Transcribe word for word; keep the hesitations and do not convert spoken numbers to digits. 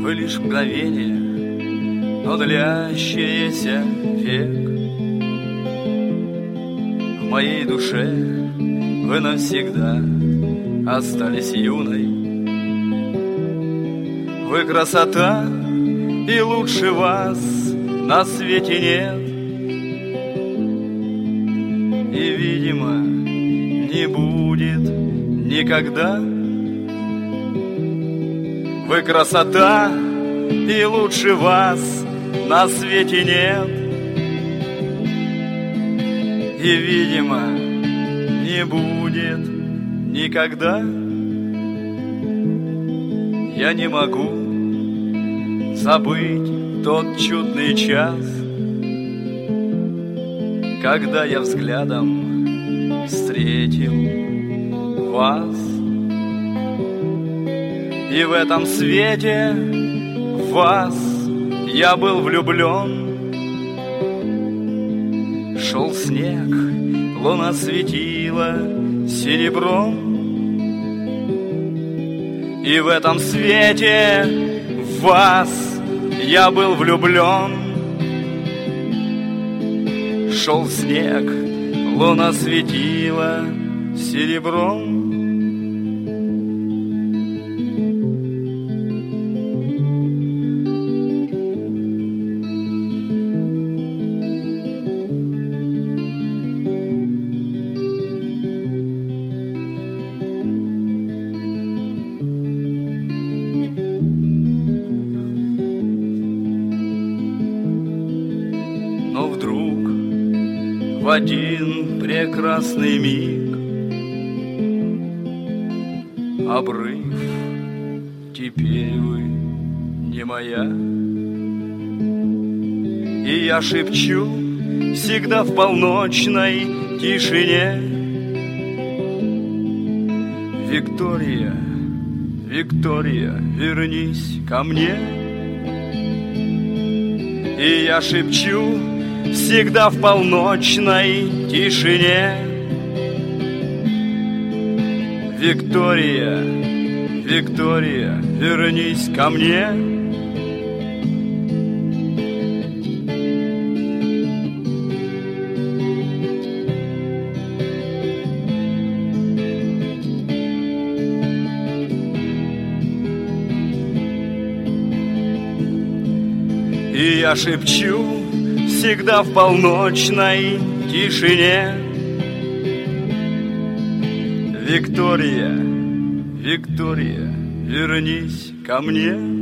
Вы лишь мгновение, но длящееся век. В моей душе вы навсегда остались юной. Вы красота, и лучше вас на свете нет. И, видимо, не будет никогда. Вы красота, и лучше вас на свете нет. И, видимо, не будет никогда. Я не могу забыть тот чудный час, когда я взглядом встретил вас. И в этом свете в вас я был влюблен. Шел снег, луна светила серебром. И в этом свете в вас я был влюблен. Шел снег, луна светила серебром. Но вдруг в один прекрасный миг обрыв, теперь вы не моя. И я шепчу всегда в полночной тишине: Виктория, Виктория, вернись ко мне. И я шепчу всегда в полночной тишине: Виктория, Виктория, вернись ко мне. И я шепчу всегда в полночной тишине: Виктория, Виктория, вернись ко мне.